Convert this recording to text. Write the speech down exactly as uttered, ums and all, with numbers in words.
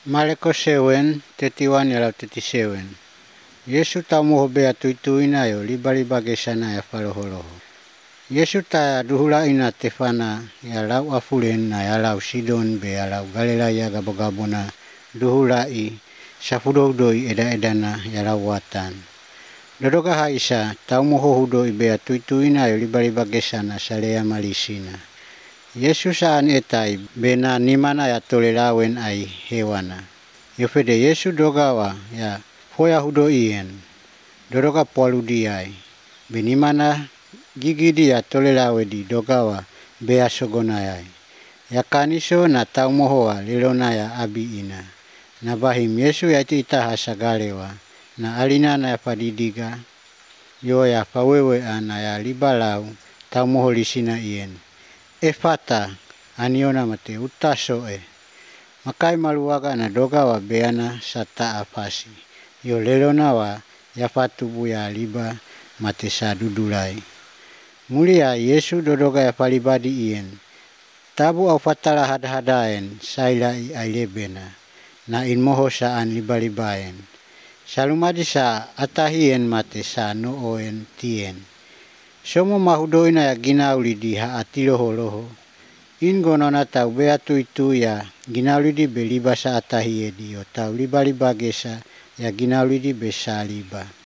Mareko sewen, tetiwan yalau teti sewen. Yesu tau moho bea tuituina yo liba-liba gesana ya faloholoho. Yesu ta duhula ina tefana ya lau afulen na ya lau Sidon be ya lau Galilea gabo-gabona duhula i safudodoi eda-edana ya lau watan. Dodoga haisa tau moho hudoi bea tuituina yo liba-liba gesana salea malisina. Yesu saan etai bena nimana ya tole lawen ai hewana. Yofede Yesu dogawa ya foya hudoien. Dodoga polu diai. Benimana gigidi ya tole lawedi dogawa bea sogonayai. Ya kaniso na tau mohoa lelona ya abi ina. Na bahim Yesu ya ita hasagalewa. Na alina na ya padidiga. Yo ya fawewe ana ya libalau tau moho lisina ien. Efata aniona mate utaso e. Makai maluaga na dogawa beana sata apasi. Yo lelona wa ya fatubu ya liba mate sadudulai. Mulia Yesu dodoga ya palibadi ien. Tabu au fatala hadahadaen saila i ailebena. Na in moho saan liba-libaen. Salumadi sa atahien mate sa nooen tien. Somo mahudoina ya ginauli di haatiloho-loho. Ingonona tau bea tuitu ya ginauli di beliba sa atahie di yo tau liba-liba gesa ya ginauli di besa liba.